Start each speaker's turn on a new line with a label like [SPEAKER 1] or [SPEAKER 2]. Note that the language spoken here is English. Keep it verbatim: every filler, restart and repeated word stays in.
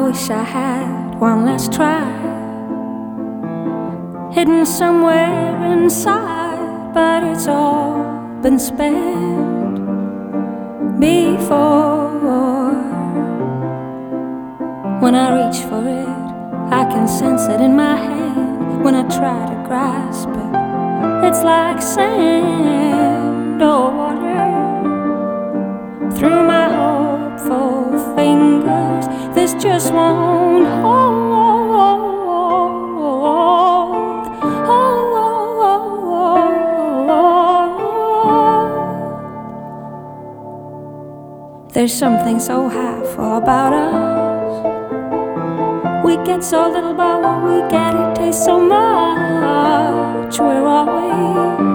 [SPEAKER 1] wish I had one last try, hidden somewhere inside, but it's all been spent before. When I reach for it, I can sense it in my hand. When I try to grasp it, it's like sand or water through my hopeful fingers. This just won't hold. There's something so half-full about us. We get so little, but what we get, it tastes so much. We're always